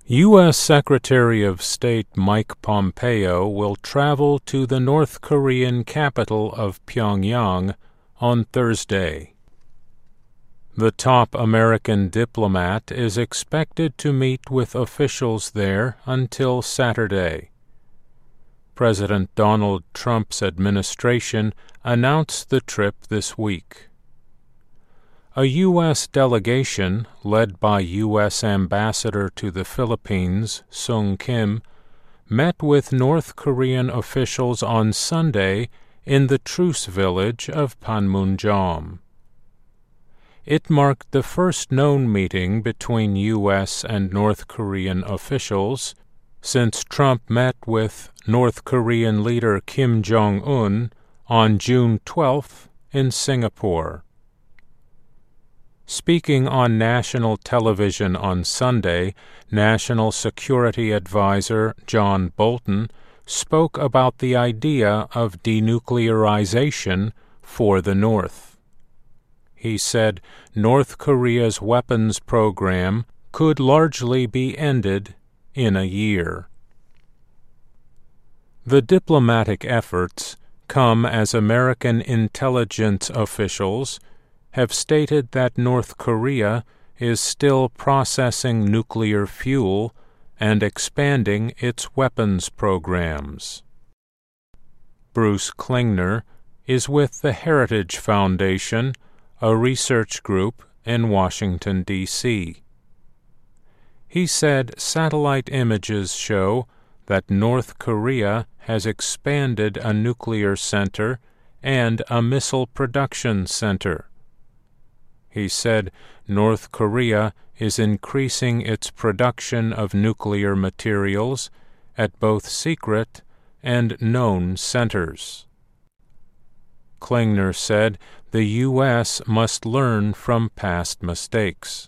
U.S. Secretary of State Mike Pompeo will travel to the North Korean capital of Pyongyang on Thursday. The top American diplomat is expected to meet with officials there until Saturday. President Donald Trump's administration announced the trip this week. A U.S. delegation, led by U.S. Ambassador to the Philippines, Sung Kim, met with North Korean officials on Sunday in the truce village of Panmunjom. It marked the first known meeting between U.S. and North Korean officials since Trump met with North Korean leader Kim Jong-un on June 12th in Singapore. Speaking on national television on Sunday, National Security Advisor John Bolton spoke about the idea of denuclearization for the North. He said North Korea's weapons program could largely be ended in a year. The diplomatic efforts come as American intelligence officials have stated that North Korea is still processing nuclear fuel and expanding its weapons programs. Bruce Klingner is with the Heritage Foundation, a research group in Washington, D.C. He said satellite images show that North Korea has expanded a nuclear center and a missile production center. He said North Korea is increasing its production of nuclear materials at both secret and known centers. Klingner said the U.S. must learn from past mistakes.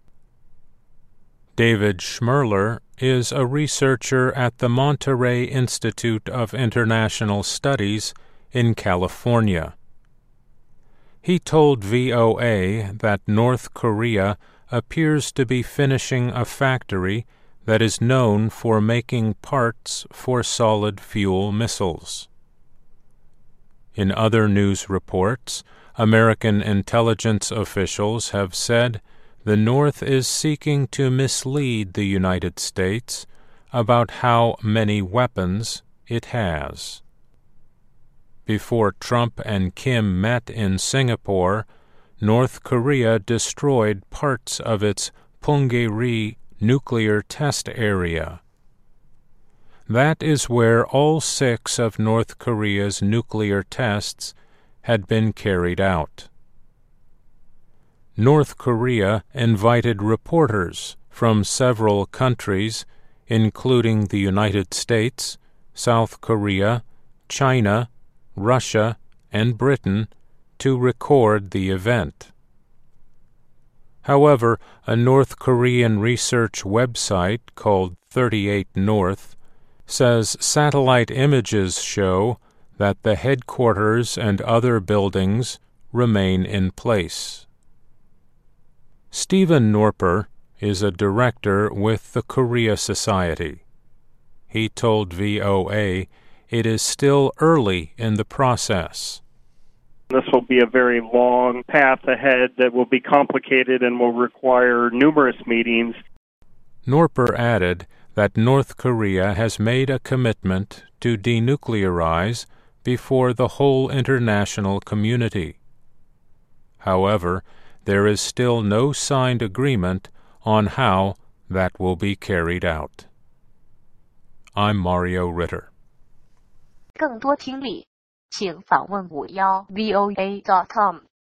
David Schmerler is a researcher at the Monterey Institute of International Studies in California. He told VOA that North Korea appears to be finishing a factory that is known for making parts for solid-fuel missiles. In other news reports, American intelligence officials have said the North is seeking to mislead the United States about how many weapons it has. Before Trump and Kim met in Singapore, North Korea destroyed parts of its Punggye-ri nuclear test area. That is where all 6 of North Korea's nuclear tests had been carried out. North Korea invited reporters from several countries, including the United States, South Korea, China, Russia, and Britain, to record the event. However, a North Korean research website called 38 North says satellite images show that the headquarters and other buildings remain in place. Stephen Norper is a director with the Korea Society. He told VOA it is still early in the process. This will be a very long path ahead that will be complicated and will require numerous meetings. Norper added that North Korea has made a commitment to denuclearize before the whole international community. However, there is still no signed agreement on how that will be carried out. I'm Mario Ritter. 更多听力，请访问51voa.com。